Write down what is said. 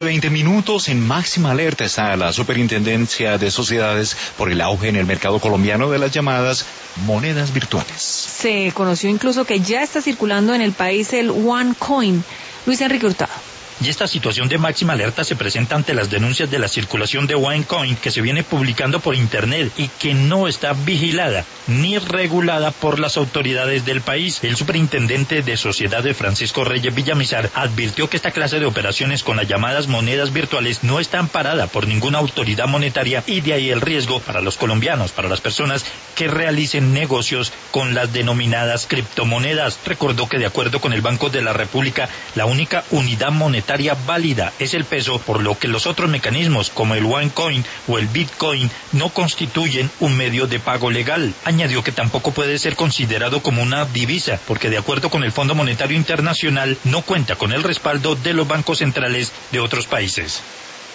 2:20 en máxima alerta está la Superintendencia de Sociedades por el auge en el mercado colombiano de las llamadas monedas virtuales. Se conoció incluso que ya está circulando en el país el OneCoin. Luis Enrique Hurtado. Y esta situación de máxima alerta se presenta ante las denuncias de la circulación de OneCoin que se viene publicando por internet y que no está vigilada ni regulada por las autoridades del país. El superintendente de Sociedades, Francisco Reyes Villamizar, advirtió que esta clase de operaciones con las llamadas monedas virtuales no está amparada por ninguna autoridad monetaria y de ahí el riesgo para los colombianos, para las personas que realicen negocios con las denominadas criptomonedas. Recordó que de acuerdo con el Banco de la República, la única unidad monetaria válida es el peso, por lo que los otros mecanismos como el OneCoin o el Bitcoin no constituyen un medio de pago legal. Añadió que tampoco puede ser considerado como una divisa, porque de acuerdo con el Fondo Monetario Internacional no cuenta con el respaldo de los bancos centrales de otros países.